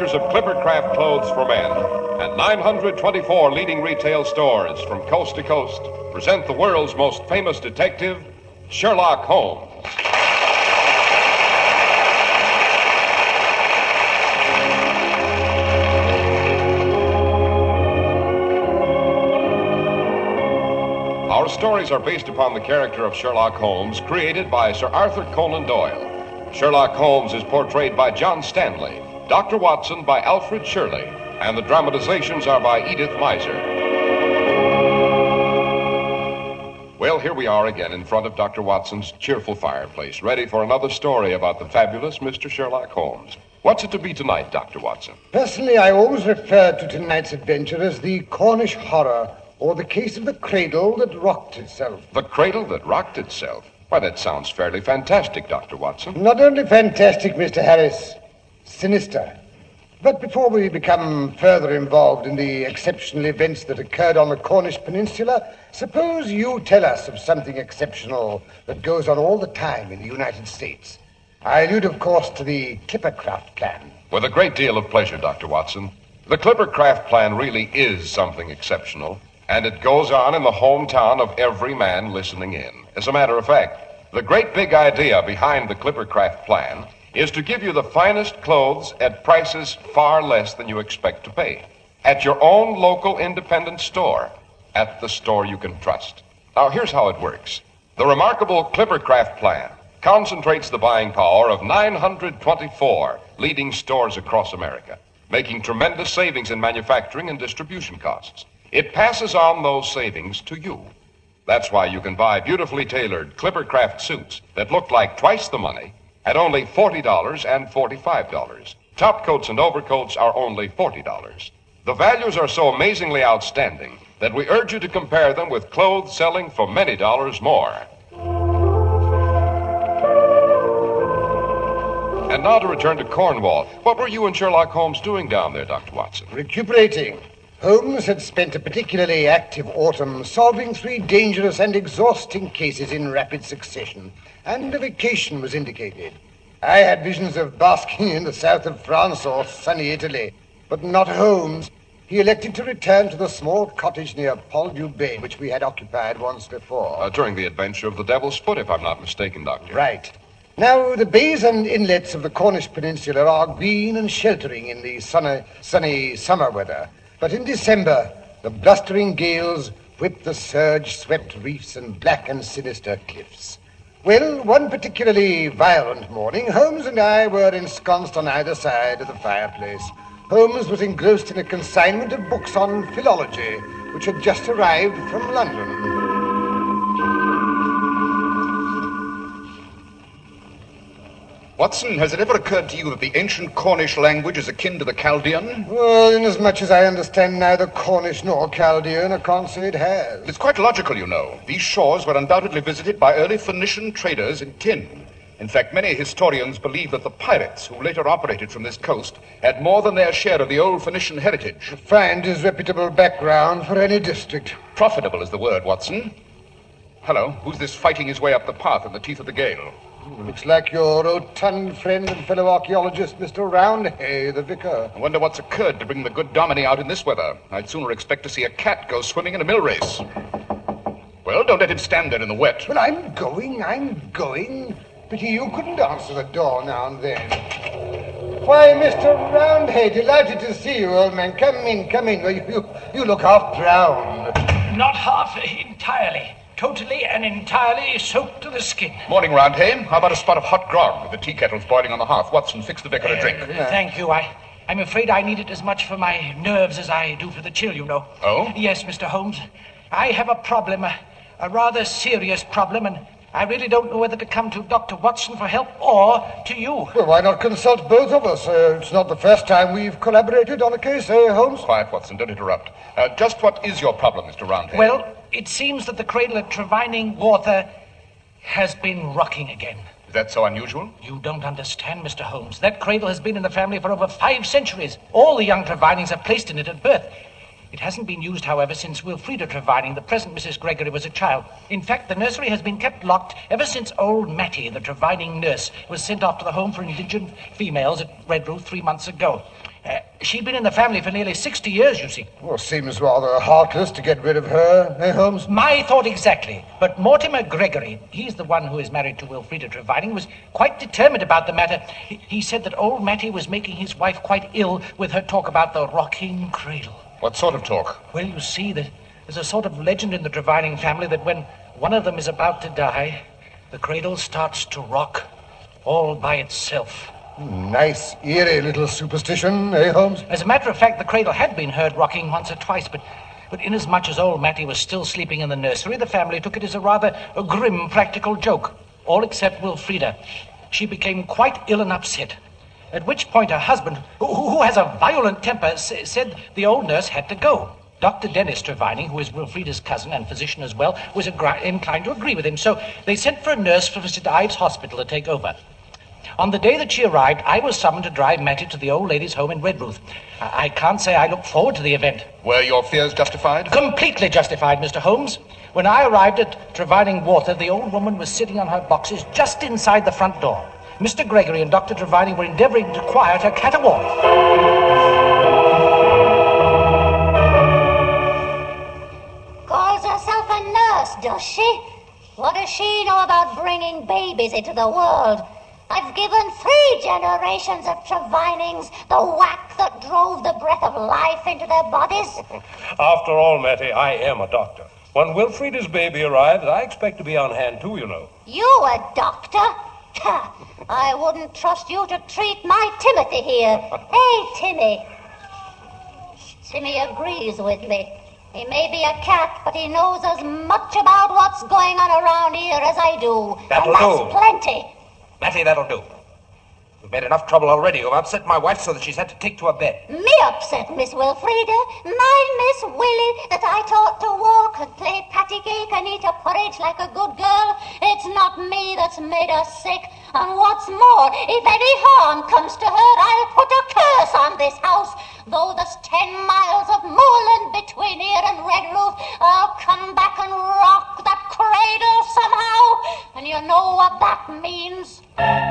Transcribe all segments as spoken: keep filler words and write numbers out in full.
years of Clippercraft clothes for men and nine hundred twenty-four leading retail stores from coast to coast present the world's most famous detective, Sherlock Holmes. Our stories are based upon the character of Sherlock Holmes, created by Sir Arthur Conan Doyle. Sherlock Holmes is portrayed by John Stanley, Doctor Watson by Alfred Shirley, and the dramatizations are by Edith Meiser. Well, here we are again in front of Doctor Watson's cheerful fireplace, ready for another story about the fabulous Mister Sherlock Holmes. What's it to be tonight, Doctor Watson? Personally, I always refer to tonight's adventure as the Cornish Horror, or the case of the cradle that rocked itself. The cradle that rocked itself? Why, that sounds fairly fantastic, Doctor Watson. Not only fantastic, Mister Harris, sinister. But before we become further involved in the exceptional events that occurred on the Cornish Peninsula, suppose you tell us of something exceptional that goes on all the time in the United States. I allude, of course, to the Clippercraft plan. With a great deal of pleasure, Doctor Watson. The Clippercraft plan really is something exceptional, and it goes on in the hometown of every man listening in. As a matter of fact, the great big idea behind the Clippercraft plan is to give you the finest clothes at prices far less than you expect to pay. At your own local independent store, at the store you can trust. Now, here's how it works. The remarkable Clippercraft plan concentrates the buying power of nine hundred twenty-four leading stores across America, making tremendous savings in manufacturing and distribution costs. It passes on those savings to you. That's why you can buy beautifully tailored Clippercraft suits that look like twice the money at only forty dollars and forty-five dollars. Top coats and overcoats are only forty dollars. The values are so amazingly outstanding that we urge you to compare them with clothes selling for many dollars more. And now to return to Cornwall. What were you and Sherlock Holmes doing down there, Doctor Watson? Recuperating. Holmes had spent a particularly active autumn solving three dangerous and exhausting cases in rapid succession, and a vacation was indicated. I had visions of basking in the south of France or sunny Italy, but not Holmes. He elected to return to the small cottage near Poldhu Bay, which we had occupied once before. Uh, during the adventure of the Devil's Foot, if I'm not mistaken, Doctor. Right. Now, the bays and inlets of the Cornish Peninsula are green and sheltering in the sunny, sunny summer weather. But in December, the blustering gales whipped the surge-swept reefs and black and sinister cliffs. Well, one particularly violent morning, Holmes and I were ensconced on either side of the fireplace. Holmes was engrossed in a consignment of books on philology, which had just arrived from London. Watson, has it ever occurred to you that the ancient Cornish language is akin to the Chaldean? Well, inasmuch as I understand neither Cornish nor Chaldean, I can't say it has. It's quite logical, you know. These shores were undoubtedly visited by early Phoenician traders in tin. In fact, many historians believe that the pirates who later operated from this coast had more than their share of the old Phoenician heritage. A fine, disreputable background for any district. Profitable is the word, Watson. Hello, who's this fighting his way up the path in the teeth of the gale? Looks like your rotund friend and fellow archaeologist, Mister Roundhay, the vicar. I wonder what's occurred to bring the good Dominie out in this weather. I'd sooner expect to see a cat go swimming in a mill race. Well, don't let him stand there in the wet. Well, I'm going, I'm going. Pity you couldn't answer the door now and then. Why, Mister Roundhay, delighted to see you, old man. Come in, come in. Well, you, you, you look half drowned. Not half, entirely. Totally and entirely soaked to the skin. Morning, Roundhay. How about a spot of hot grog? The tea kettle's boiling on the hearth. Watson, fix the vicar a drink. Uh, thank you. I, I'm afraid I need it as much for my nerves as I do for the chill, you know. Oh? Yes, Mister Holmes. I have a problem, a, a rather serious problem, and I really don't know whether to come to Doctor Watson for help or to you. Well, why not consult both of us? Uh, it's not the first time we've collaborated on a case, eh, Holmes? Quiet, Watson. Don't interrupt. Uh, just what is your problem, Mister Roundhay? Well, it seems that the cradle at Trevining Water has been rocking again. Is that so unusual? You don't understand, Mister Holmes. That cradle has been in the family for over five centuries. All the young Trevinings are placed in it at birth. It hasn't been used, however, since Wilfrida Trevining, the present Missus Gregory, was a child. In fact, the nursery has been kept locked ever since old Mattie, the Trevining nurse, was sent off to the home for indigent females at Redruth three months ago. Uh, She'd been in the family for nearly sixty years, you see. Well, seems rather heartless to get rid of her, eh, Holmes? My thought exactly. But Mortimer Gregory, he's the one who is married to Wilfrida Trevining, was quite determined about the matter. He, he said that old Mattie was making his wife quite ill with her talk about the rocking cradle. What sort of talk? Well, you see, that there's a sort of legend in the Trevining family that when one of them is about to die, the cradle starts to rock all by itself. Nice, eerie little superstition, eh, Holmes? As a matter of fact, the cradle had been heard rocking once or twice, but, but inasmuch as old Mattie was still sleeping in the nursery, the family took it as a rather a grim practical joke, all except Wilfrida. She became quite ill and upset, at which point her husband, who, who has a violent temper, s- said the old nurse had to go. Doctor Dennis Trevining, who is Wilfrida's cousin and physician as well, was agri- inclined to agree with him, so they sent for a nurse from Saint Ives Hospital to take over. On the day that she arrived, I was summoned to drive Mattie to the old lady's home in Redruth. I, I can't say I looked forward to the event. Were your fears justified? Completely justified, Mister Holmes. When I arrived at Trevining Water, the old woman was sitting on her boxes just inside the front door. Mister Gregory and Doctor Trevining were endeavouring to quiet her caterwaul. Calls herself a nurse, does she? What does she know about bringing babies into the world? I've given three generations of Trevinings the whack that drove the breath of life into their bodies. After all, Mattie, I am a doctor. When Wilfrida's baby arrives, I expect to be on hand too, you know. You a doctor? I wouldn't trust you to treat my Timothy here. Hey, Timmy. Timmy agrees with me. He may be a cat, but he knows as much about what's going on around here as I do. That'll and that's do. plenty. Mattie, that'll do. You've made enough trouble already. You've upset my wife so that she's had to take to her bed. Me upset, Miss Wilfrida? My Miss Willie that I taught to walk and play patty cake and eat a porridge like a good girl? It's not me that's made her sick. And what's more, if any harm comes to her, I'll put a curse on this house. Though there's ten miles of moorland between here and Redruth, I'll come back and rock that cradle somehow. And you know what that means.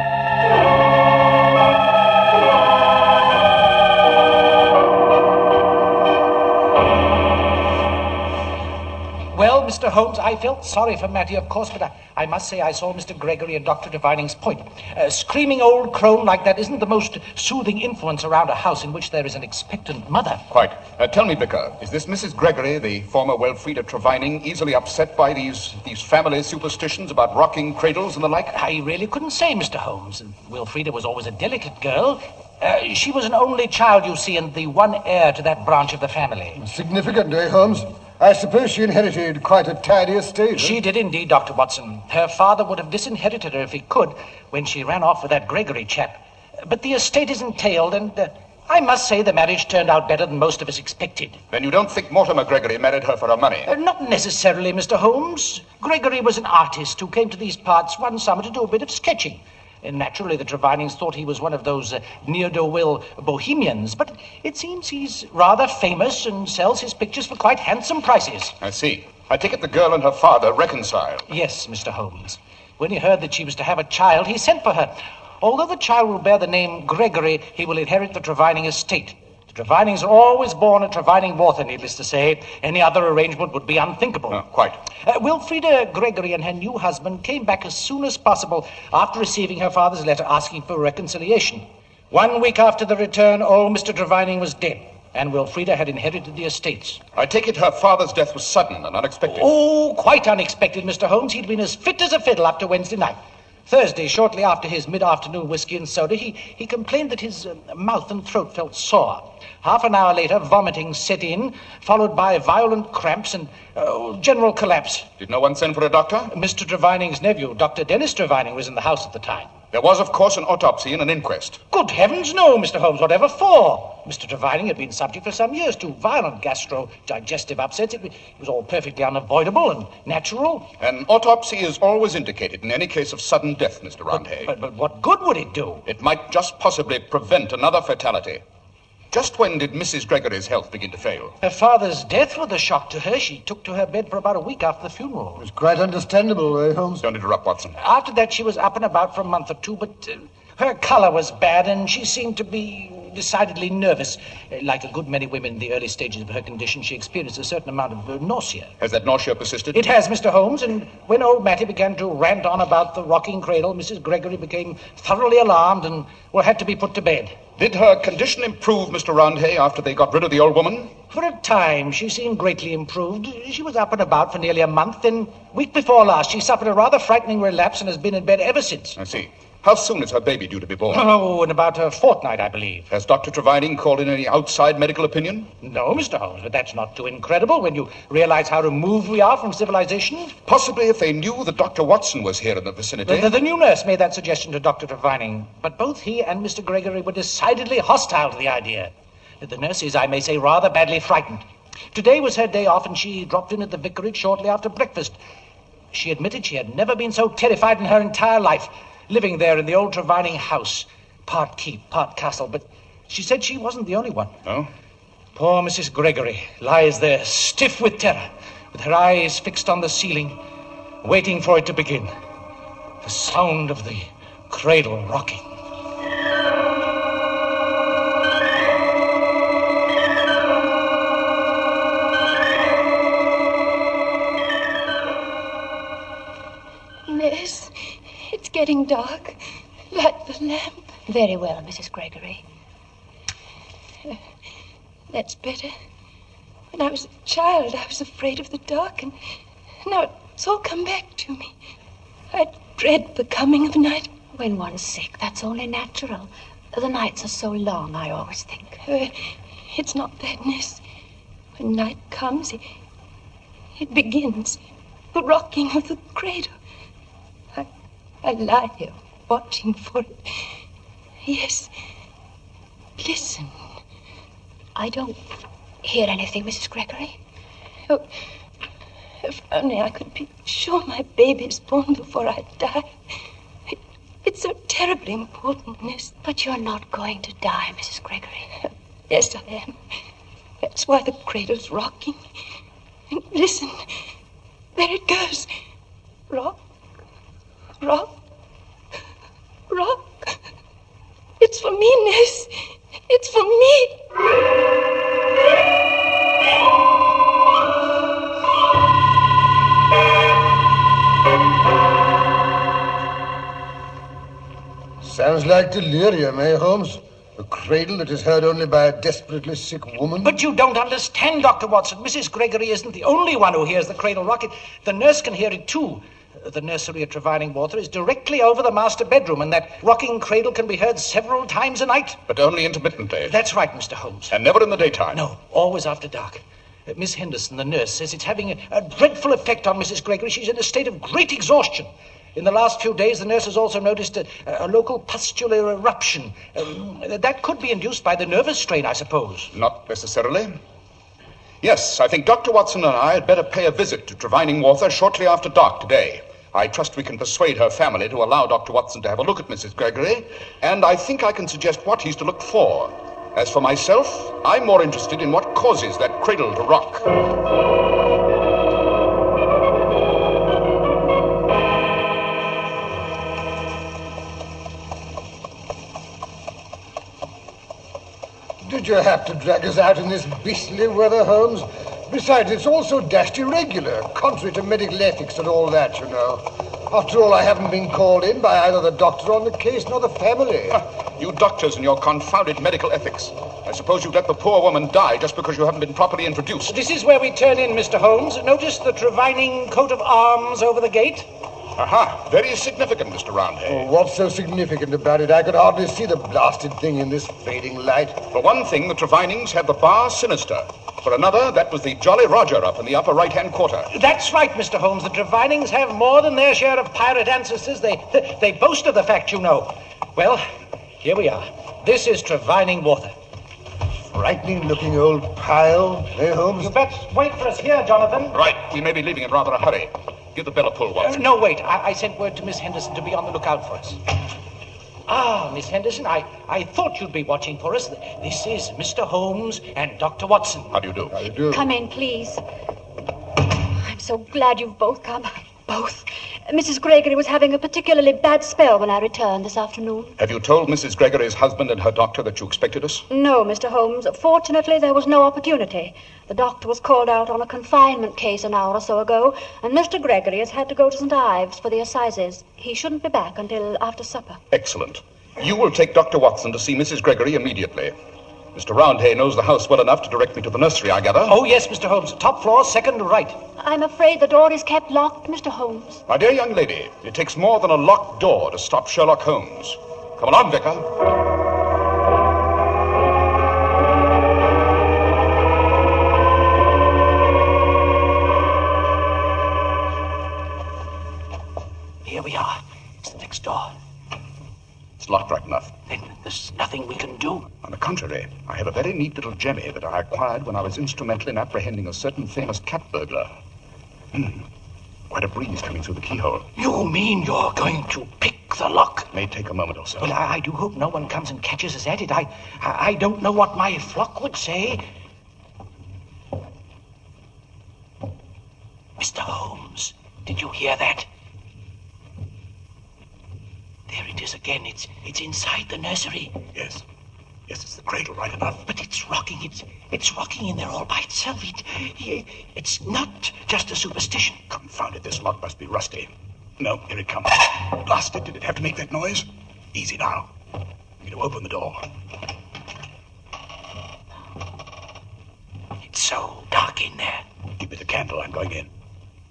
Well, Mister Holmes, I felt sorry for Mattie, of course, but I, I must say I saw Mister Gregory and Doctor Trevining's point. A screaming old crone like that isn't the most soothing influence around a house in which there is an expectant mother. Quite. Uh, tell me, Vicar, is this Missus Gregory, the former Wilfrida Trevining, easily upset by these these family superstitions about rocking cradles and the like? I really couldn't say, Mister Holmes. Wilfrida was always a delicate girl. Uh, she was an only child, you see, and the one heir to that branch of the family. Significant, eh, Holmes? I suppose she inherited quite a tidy estate. She did indeed, Doctor Watson. Her father would have disinherited her if he could when she ran off with that Gregory chap. But the estate is entailed, and uh, I must say the marriage turned out better than most of us expected. Then you don't think Mortimer Gregory married her for her money? Uh, not necessarily, Mister Holmes. Gregory was an artist who came to these parts one summer to do a bit of sketching. And naturally, the Trevinings thought he was one of those uh, ne'er-do-well bohemians, but it seems he's rather famous and sells his pictures for quite handsome prices. I see. I take it the girl and her father reconciled. Yes, Mister Holmes. When he heard that she was to have a child, he sent for her. Although the child will bear the name Gregory, he will inherit the Trevining estate. The Trevinings are always born at Trevining Water, needless to say. Any other arrangement would be unthinkable. Oh, quite. Uh, Wilfrida Gregory and her new husband came back as soon as possible after receiving her father's letter asking for reconciliation. One week after the return, old Mister Trevining was dead, and Wilfrida had inherited the estates. I take it her father's death was sudden and unexpected. Oh, quite unexpected, Mister Holmes. He'd been as fit as a fiddle up to Wednesday night. Thursday, shortly after his mid-afternoon whiskey and soda, he, he complained that his uh, mouth and throat felt sore. Half an hour later, vomiting set in, followed by violent cramps and uh, general collapse. Did no one send for a doctor? Mister Trevining's nephew, Doctor Dennis Trevining, was in the house at the time. There was, of course, an autopsy and an inquest. Good heavens, no, Mister Holmes. Whatever for? Mister Trevining had been subject for some years to violent gastro-digestive upsets. It was all perfectly unavoidable and natural. An autopsy is always indicated in any case of sudden death, Mister Roundhay. But, but what good would it do? It might just possibly prevent another fatality. Just when did Missus Gregory's health begin to fail? Her father's death was a shock to her. She took to her bed for about a week after the funeral. It was quite understandable, eh, Holmes? Don't interrupt, Watson. After that, she was up and about for a month or two, but uh, her color was bad, and she seemed to be, decidedly nervous. Uh, Like a good many women in the early stages of her condition, she experienced a certain amount of uh, nausea. Has that nausea persisted? It has, Mister Holmes, and when old Mattie began to rant on about the rocking cradle, Missus Gregory became thoroughly alarmed and, well, had to be put to bed. Did her condition improve, Mister Roundhay, after they got rid of the old woman? For a time, she seemed greatly improved. She was up and about for nearly a month, then, week before last, she suffered a rather frightening relapse and has been in bed ever since. I see. How soon is her baby due to be born? Oh, in about a fortnight, I believe. Has Doctor Trevining called in any outside medical opinion? No, Mister Holmes, but that's not too incredible when you realize how removed we are from civilization. Possibly if they knew that Doctor Watson was here in the vicinity. The, the, the new nurse made that suggestion to Doctor Trevining, but both he and Mister Gregory were decidedly hostile to the idea. The nurse is, I may say, rather badly frightened. Today was her day off, and she dropped in at the vicarage shortly after breakfast. She admitted she had never been so terrified in her entire life, living there in the old Trevining house, part keep, part castle, but she said she wasn't the only one. Oh? Poor Missus Gregory lies there, stiff with terror, with her eyes fixed on the ceiling, waiting for it to begin. The sound of the cradle rocking. Miss, it's getting dark. Light the lamp. Very well, Missus Gregory. Uh, that's better. When I was a child, I was afraid of the dark, and now it's all come back to me. I dread the coming of night. When one's sick, that's only natural. The nights are so long, I always think. Uh, it's not that, Miss. When night comes, it, it begins. The rocking of the cradle. I, I lie here, watching for it. Yes. Listen. I don't hear anything, Missus Gregory. Oh, if only I could be sure my baby's born before I die. It, it's so terribly important, Miss. But you're not going to die, Missus Gregory. Yes, I am. That's why the cradle's rocking. And listen. There it goes. Rock. Rock. Rock. It's for me, Miss. It's for me. Sounds like delirium, eh, Holmes? A cradle that is heard only by a desperately sick woman. But you don't understand, Doctor Watson. Missus Gregory isn't the only one who hears the cradle rocket. The nurse can hear it, too. The nursery at Trevining Water is directly over the master bedroom, and that rocking cradle can be heard several times a night. But only intermittently. That's right, Mister Holmes. And never in the daytime. No, always after dark. Uh, Miss Henderson, the nurse, says it's having a, a dreadful effect on Missus Gregory. She's in a state of great exhaustion. In the last few days, the nurse has also noticed a, a local pustular eruption. Um, that could be induced by the nervous strain, I suppose. Not necessarily. Yes, I think Doctor Watson and I had better pay a visit to Trevining Water shortly after dark today. I trust we can persuade her family to allow Doctor Watson to have a look at Missus Gregory, and I think I can suggest what he's to look for. As for myself, I'm more interested in what causes that cradle to rock. Did you have to drag us out in this beastly weather, Holmes? Besides, it's all so dashed irregular, contrary to medical ethics and all that, you know. After all, I haven't been called in by either the doctor on the case nor the family. You doctors and your confounded medical ethics. I suppose you'd let the poor woman die just because you haven't been properly introduced. This is where we turn in, Mister Holmes. Notice the Trevining coat of arms over the gate? Aha, very significant, Mister Roundhay. Oh, what's so significant about it? I could hardly see the blasted thing in this fading light. For one thing, the Trevinings had the bar sinister. For another, that was the Jolly Roger up in the upper right-hand quarter. That's right, Mister Holmes. The Trevinings have more than their share of pirate ancestors. They, they boast of the fact, you know. Well, here we are. This is Trevining Water. Frightening-looking old pile, eh, Holmes? You bet. Wait for us here, Jonathan. Right, we may be leaving in rather a hurry. Give the bell a pull, Uh, Watson. no, wait. I, I sent word to Miss Henderson to be on the lookout for us. Ah, Miss Henderson, I, I thought you'd be watching for us. This is Mister Holmes and Doctor Watson. How do you do? How do you do? Come in, please. I'm so glad you've both come. both. Missus Gregory was having a particularly bad spell when I returned this afternoon. Have you told Missus Gregory's husband and her doctor that you expected us? No, Mister Holmes. Fortunately, there was no opportunity. The doctor was called out on a confinement case an hour or so ago, and Mister Gregory has had to go to Saint Ives for the assizes. He shouldn't be back until after supper. Excellent. You will take Doctor Watson to see Missus Gregory immediately. Mister Roundhay knows the house well enough to direct me to the nursery, I gather. Oh, yes, Mister Holmes. Top floor, second right. I'm afraid the door is kept locked, Mister Holmes. My dear young lady, it takes more than a locked door to stop Sherlock Holmes. Come along, Vicar. Here we are. It's the next door. It's locked right enough. Then there's nothing we can do. On the contrary, I have a very neat little jemmy that I acquired when I was instrumental in apprehending a certain famous cat burglar. Hmm. Quite a breeze coming through the keyhole. You mean you're going to pick the lock? May take a moment or so. Well, I, I do hope no one comes and catches us at it. I, I, I don't know what my flock would say. Mister Holmes, did you hear that? There it is again. It's it's inside the nursery. Yes. Yes, it's the cradle right enough. But it's rocking. It's it's rocking in there all by itself. It, it it's not just a superstition. Confound it, this lock must be rusty. No, here it comes. Blast it, did it have to make that noise? Easy now. I'm going to open the door. It's so dark in there. Give me the candle, I'm going in.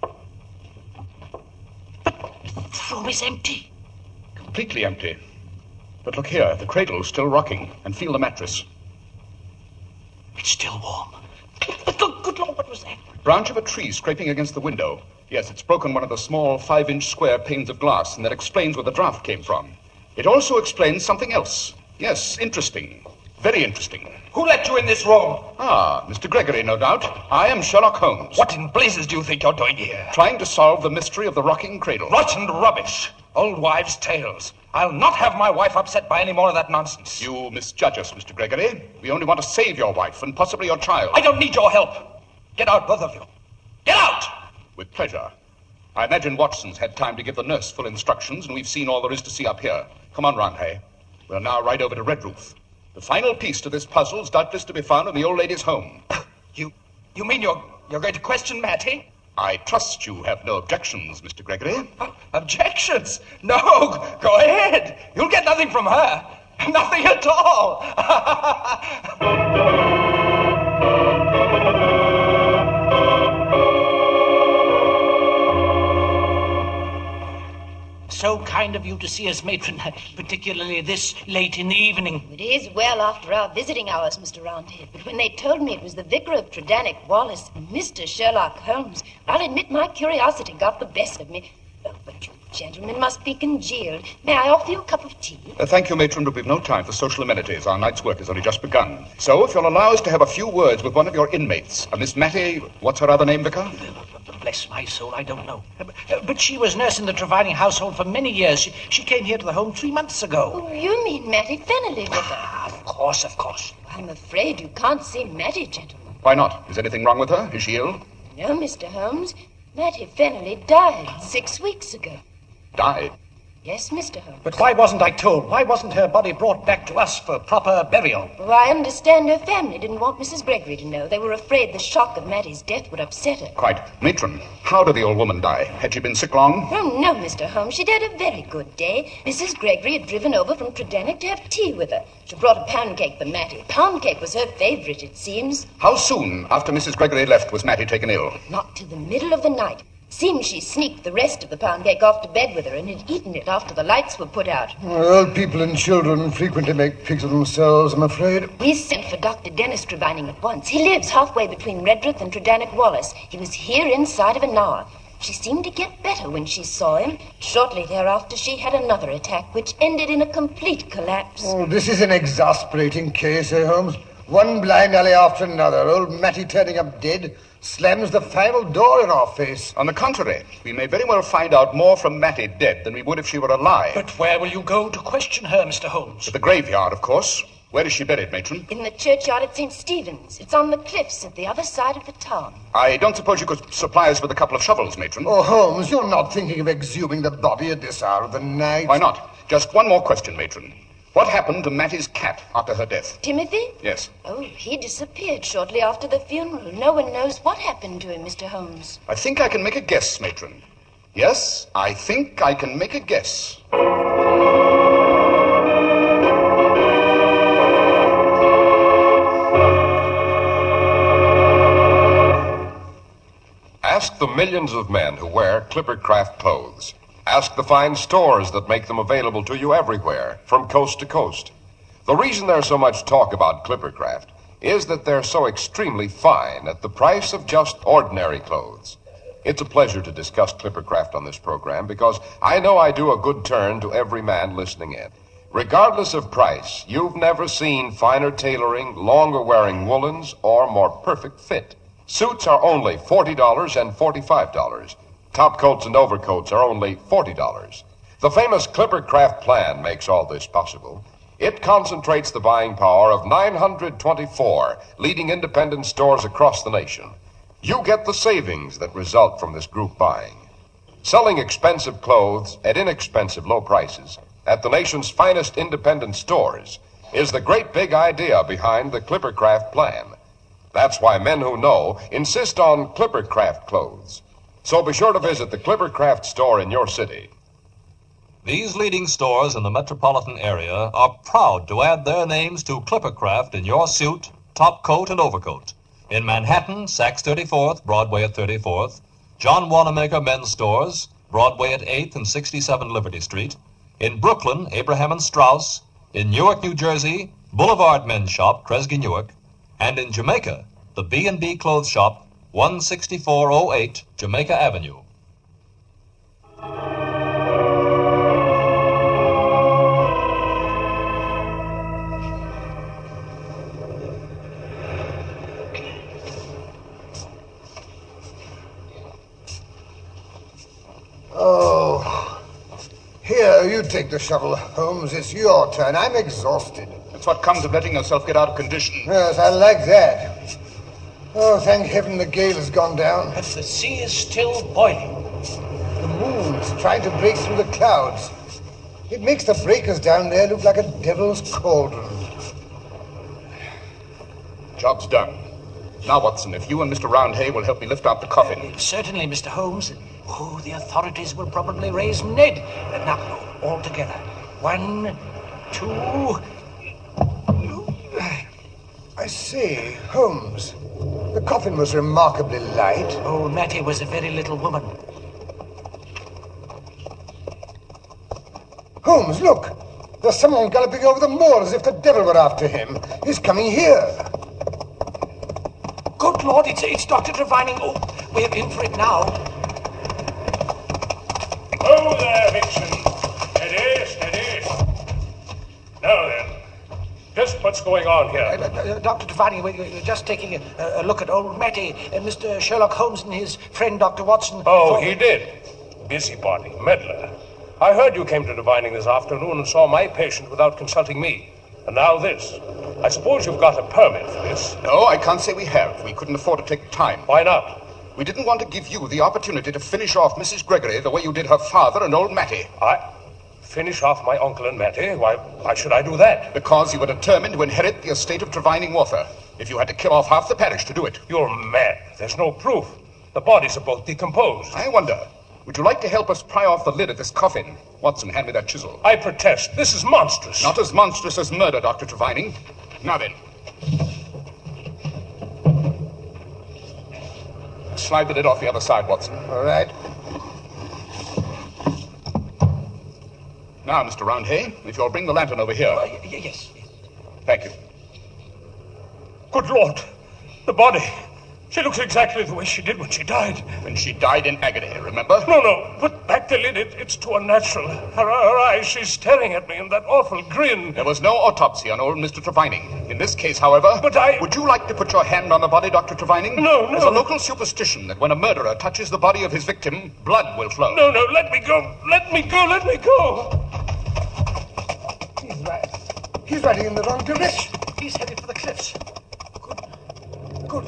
But the room is empty. Completely empty. But look here, the cradle's still rocking, and feel the mattress. It's still warm. But look, good Lord, what was that? Branch of a tree scraping against the window. Yes, it's broken one of the small five-inch square panes of glass, and that explains where the draft came from. It also explains something else. Yes, interesting. Very interesting. Who let you in this room? Ah, Mister Gregory, no doubt. I am Sherlock Holmes. What in blazes do you think you're doing here? Trying to solve the mystery of the rocking cradle. Rotten rubbish. Old wives' tales. I'll not have my wife upset by any more of that nonsense. You misjudge us, Mister Gregory. We only want to save your wife and possibly your child. I don't need your help. Get out, both of you. Get out! With pleasure. I imagine Watson's had time to give the nurse full instructions, and we've seen all there is to see up here. Come on, Roundhay. We'll now ride over to Redruth. The final piece to this puzzle is doubtless to be found in the old lady's home. You you mean you're you're going to question Mattie? I trust you have no objections, Mister Gregory. Uh, objections? No, go ahead. You'll get nothing from her. Nothing at all. So kind of you to see us, matron, particularly this late in the evening. It is well after our visiting hours, Mister Roundhead, but when they told me it was the vicar of Tredannick Wallace, Mister Sherlock Holmes, I'll admit my curiosity got the best of me. Oh, but you gentlemen must be congealed. May I offer you a cup of tea? Uh, thank you, matron, but we've no time for social amenities. Our night's work has only just begun. So, if you'll allow us to have a few words with one of your inmates, uh, Miss Mattie, what's her other name, Vicar? Bless my soul, I don't know. Uh, but she was nurse in the Trevining household for many years. She, she came here to the home three months ago. Oh, you mean Mattie Fennelly, Vicar? Ah, of course, of course. I'm afraid you can't see Mattie, gentlemen. Why not? Is anything wrong with her? Is she ill? No, Mister Holmes. Mattie Fennelly died six weeks ago. Died? Yes, Mister Holmes. But why wasn't I told? Why wasn't her body brought back to us for proper burial? Well, I understand her family didn't want Missus Gregory to know. They were afraid the shock of Mattie's death would upset her. Quite. Matron, how did the old woman die? Had she been sick long? Oh, no, Mister Holmes. She'd had a very good day. Missus Gregory had driven over from Tredannick to have tea with her. She brought a pound cake for Mattie. Pound cake was her favorite, it seems. How soon after Missus Gregory left was Mattie taken ill? Not till the middle of the night. Seems she sneaked the rest of the pound cake off to bed with her and had eaten it after the lights were put out. Well, old people and children frequently make pigs of themselves, I'm afraid. We sent for Doctor Dennis Trevining at once. He lives halfway between Redruth and Tredannick Wallace. He was here inside of an hour. She seemed to get better when she saw him. Shortly thereafter, she had another attack, which ended in a complete collapse. Oh, this is an exasperating case, eh, Holmes? One blind alley after another, old Mattie turning up dead, slams the final door in our face. On the contrary, we may very well find out more from Mattie dead than we would if she were alive. But where will you go to question her, Mister Holmes? To the graveyard, of course. Where is she buried, matron? In the churchyard at Saint Stephen's. It's on the cliffs at the other side of the town. I don't suppose you could supply us with a couple of shovels, matron? Oh, Holmes, you're not thinking of exhuming the body at this hour of the night? Why not? Just one more question, matron. What happened to Mattie's cat after her death? Timothy? Yes. Oh, he disappeared shortly after the funeral. No one knows what happened to him, Mister Holmes. I think I can make a guess, matron. Yes, I think I can make a guess. Ask the millions of men who wear Clippercraft clothes. Ask the fine stores that make them available to you everywhere, from coast to coast. The reason there's so much talk about Clippercraft is that they're so extremely fine at the price of just ordinary clothes. It's a pleasure to discuss Clippercraft on this program because I know I do a good turn to every man listening in. Regardless of price, you've never seen finer tailoring, longer wearing woolens, or more perfect fit. Suits are only forty dollars and forty-five dollars. Top coats and overcoats are only forty dollars. The famous Clippercraft plan makes all this possible. It concentrates the buying power of nine hundred twenty-four leading independent stores across the nation. You get the savings that result from this group buying. Selling expensive clothes at inexpensive low prices at the nation's finest independent stores is the great big idea behind the Clippercraft plan. That's why men who know insist on Clippercraft clothes. So be sure to visit the Clippercraft store in your city. These leading stores in the metropolitan area are proud to add their names to Clippercraft in your suit, top coat, and overcoat. In Manhattan, Saks thirty-fourth, Broadway at thirty-fourth. John Wanamaker Men's Stores, Broadway at eighth and sixty-seven Liberty Street. In Brooklyn, Abraham and Strauss. In Newark, New Jersey, Boulevard Men's Shop, Kresge Newark. And in Jamaica, the B and B Clothes Shop, one sixty-four oh eight Jamaica Avenue. Oh, here, you take the shovel, Holmes. It's your turn. I'm exhausted. That's what comes of letting yourself get out of condition. Yes, I like that. Oh, thank heaven the gale has gone down. But the sea is still boiling. The moon's trying to break through the clouds. It makes the breakers down there look like a devil's cauldron. Job's done. Now, Watson, if you and Mister Roundhay will help me lift out the coffin. Uh, certainly, Mister Holmes. Oh, the authorities will probably raise Ned. Uh, now, all together. One, two... I say, Holmes, the coffin was remarkably light. Oh, Mattie was a very little woman. Holmes, look. There's someone galloping over the moor as if the devil were after him. He's coming here. Good Lord, it's, it's Doctor Trevining. Oh, we're in for it now. Oh, there, Vixen. Steady, steady. Now then, just what's going on here? Uh, uh, Doctor Trevining, we're, we're just taking a, a look at old Mattie. Uh, Mister Sherlock Holmes and his friend, Doctor Watson. Oh, thought... he did. Busybody, meddler. I heard you came to Divining this afternoon and saw my patient without consulting me. And now this. I suppose you've got a permit for this. No, I can't say we have. We couldn't afford to take time. Why not? We didn't want to give you the opportunity to finish off Missus Gregory the way you did her father and old Mattie. I... Finish off my uncle and Mattie? Why, why should I do that? Because you were determined to inherit the estate of Trevining Walther. If you had to kill off half the parish to do it. You're mad. There's no proof. The bodies are both decomposed. I wonder, would you like to help us pry off the lid of this coffin? Watson, hand me that chisel. I protest. This is monstrous. Not as monstrous as murder, Doctor Trevining. Now then. Slide the lid off the other side, Watson. All right. Now, Mister Roundhay, if you'll bring the lantern over here. Uh, y- yes, yes. Thank you. Good Lord. The body. She looks exactly the way she did when she died. When she died in agony, remember? No, no. Put back the lid. It, it's too unnatural. Her, her eyes, she's staring at me in that awful grin. There was no autopsy on old Mister Trevining. In this case, however... But I... Would you like to put your hand on the body, Doctor Trevining? No, no. There's a local superstition that when a murderer touches the body of his victim, blood will flow. No, no. Let me go. Let me go. Let me go. He's right. He's riding in the wrong direction. He's headed for the cliffs. Good. Good.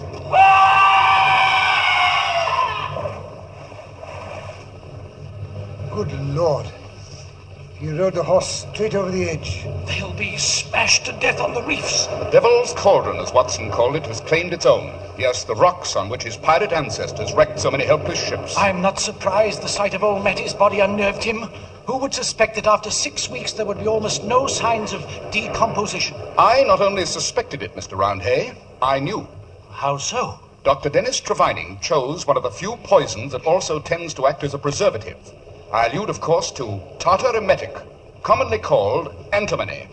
Good Lord. He rode the horse straight over the edge. They'll be smashed to death on the reefs. The Devil's Cauldron, as Watson called it, has claimed its own. Yes, the rocks on which his pirate ancestors wrecked so many helpless ships. I'm not surprised the sight of old Matty's body unnerved him. Who would suspect that after six weeks there would be almost no signs of decomposition? I not only suspected it, Mister Roundhay, I knew. How so? Doctor Dennis Trevining chose one of the few poisons that also tends to act as a preservative. I allude, of course, to tartar emetic, commonly called antimony.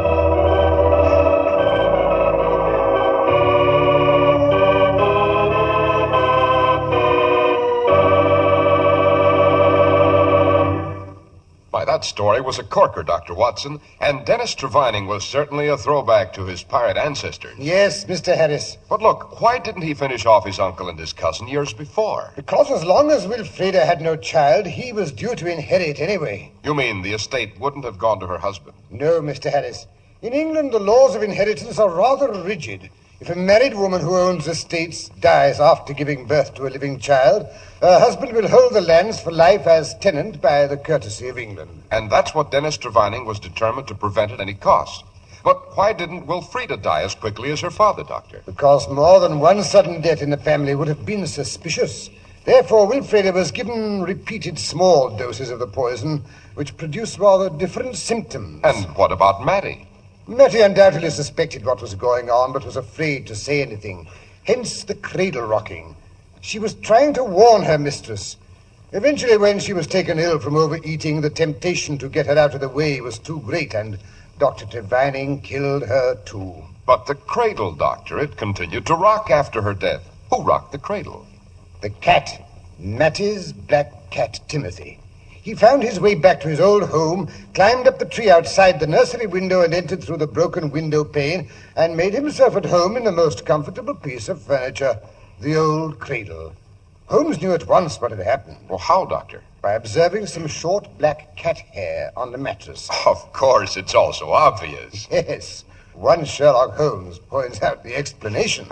Why, that story was a corker, Doctor Watson, and Dennis Trevining was certainly a throwback to his pirate ancestors. Yes, Mister Harris. But look, why didn't he finish off his uncle and his cousin years before? Because as long as Wilfreda had no child, he was due to inherit anyway. You mean the estate wouldn't have gone to her husband? No, Mister Harris. In England, the laws of inheritance are rather rigid. If a married woman who owns estates dies after giving birth to a living child, her husband will hold the lands for life as tenant by the courtesy of England. And that's what Dennis Trevining was determined to prevent at any cost. But why didn't Wilfreda die as quickly as her father, Doctor? Because more than one sudden death in the family would have been suspicious. Therefore, Wilfreda was given repeated small doses of the poison, which produced rather different symptoms. And what about Matty? Matty undoubtedly suspected what was going on, but was afraid to say anything. Hence the cradle rocking. She was trying to warn her mistress. Eventually, when she was taken ill from overeating, the temptation to get her out of the way was too great, and Doctor Trevining killed her too. But the cradle, Doctor, it continued to rock after her death. Who rocked the cradle? The cat. Matty's black cat, Timothy. He found his way back to his old home, climbed up the tree outside the nursery window and entered through the broken window pane, and made himself at home in the most comfortable piece of furniture, the old cradle. Holmes knew at once what had happened. Well, how, Doctor? By observing some short black cat hair on the mattress. Of course, it's also obvious. Yes. One Sherlock Holmes points out the explanation.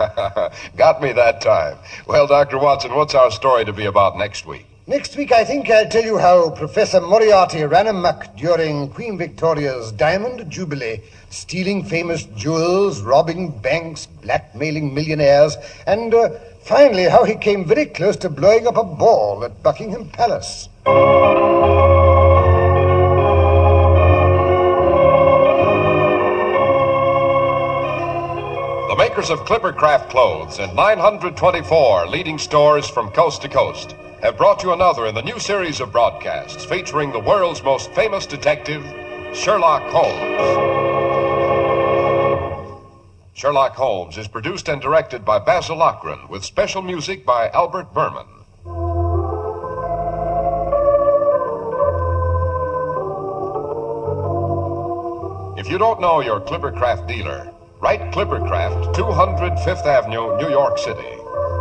Got me that time. Well, Doctor Watson, what's our story to be about next week? Next week, I think I'll tell you how Professor Moriarty ran amok during Queen Victoria's Diamond Jubilee, stealing famous jewels, robbing banks, blackmailing millionaires, and uh, finally how he came very close to blowing up a ball at Buckingham Palace. The makers of Clippercraft Clothes and nine hundred twenty-four leading stores from coast to coast have brought you another in the new series of broadcasts featuring the world's most famous detective, Sherlock Holmes. Sherlock Holmes is produced and directed by Basil Lochran with special music by Albert Berman. If you don't know your Clippercraft dealer, write Clippercraft, two hundred Fifth Avenue, New York City.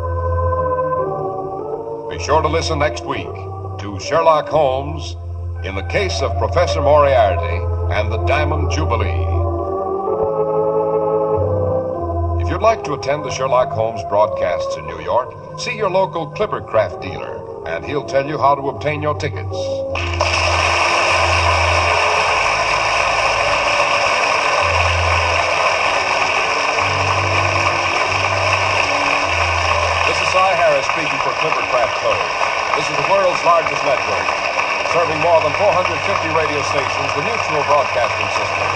Be sure to listen next week to Sherlock Holmes in the case of Professor Moriarty and the Diamond Jubilee. If you'd like to attend the Sherlock Holmes broadcasts in New York, see your local Clippercraft dealer, and he'll tell you how to obtain your tickets. Speaking for Clippercraft Clothes. This is the world's largest network, serving more than four hundred fifty radio stations, the Mutual Broadcasting System.